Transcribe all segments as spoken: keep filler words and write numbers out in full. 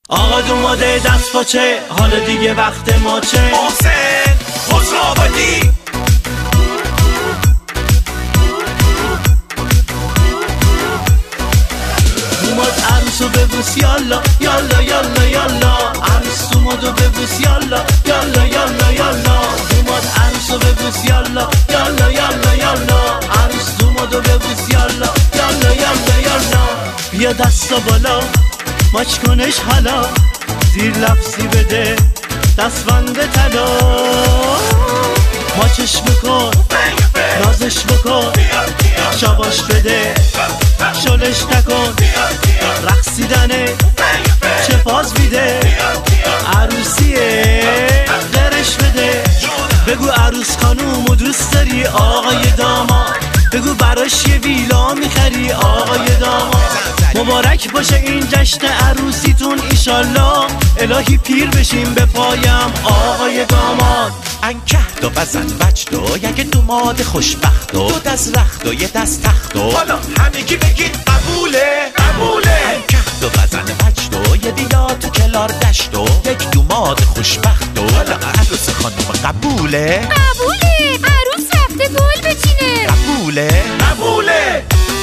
آقا دوماده دست پاچه، حالا دیگه وقت ماچه. محسن خسروآبادی اومد عروسو ببوس یالا یالا یالا یالا، عروس اومدو ببوس یالا یالا یالا یالا، اومد عروسو ببوس یالا یالا یالا یالا، عروس اومدو ببوس یالا یالا یالا یالا. بیا دستا بالا ماچ کنش حالا، زیر لفظی بده دستبند طلا. ماچش بکن نازش بکن، شاباش بده شلش نکن، رقصیدنه چه فاز میده، عروسیه درش بده. بگو عروس خانومو دوست داری آقای داماد، بگو براش یه ویلا میخری آقای داماد. مبارک باشه این جشن عروسیتون ایشالله، الهی پیر بشیم به پایم آقای داماد. انکهد و بزن وجد و یک دوماد خوشبخت و دو دست رخت و یه دست تخت و حالا همگی بگید قبوله قبوله. انکهد و بزن وجد و یه ویلا تو کلار دشت و یک دوماد خوشبخت و حالا عروس خانم قبوله قبوله. عروس رفته گل بچینه. قبوله قبوله.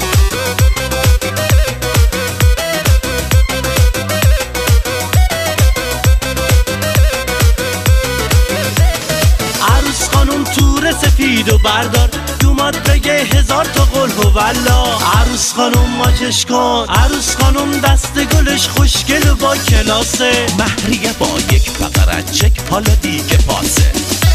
تور سفید و بردار، دوماد بگه هزار تا قول و والله. عروس خانم ماچش کن، عروس خانم دست گلش خوشگل و با کلاسه. مهریه با یک فقرت چک، حالا دیگه پاسه.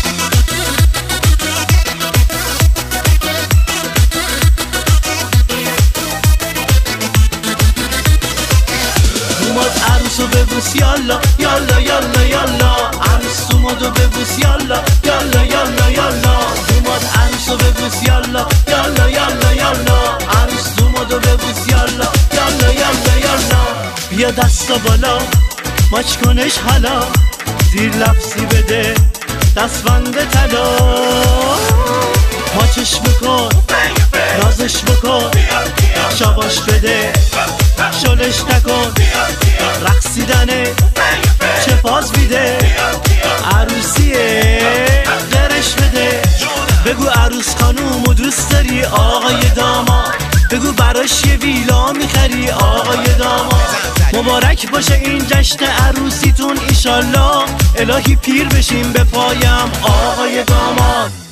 دوماد عروسو ببوس یالا یالا یالا یالا، عروس دومادو ببوس یالا یالا یالا یالا، دوماد عروسو ببوس یالا یالا یالا یالا، عروس دومادو ببوس یالا یالا یالا یالا. بیا دستا بالا ماچ کنش حالا، زیر لفظی بده دستبند طلا. ماچش بکن نازش بکن، شاباش بده شلش نکن، رقصیدنه چه فاز میده، عروسیه درش بده. بگو عروس خانومو دوست داری آقای داماد، بگو براش یه ویلا میخری آقای داماد. مبارک باشه این جشن عروسیتون ایشالله، الهی پیر بشیم به پایم آقای داماد.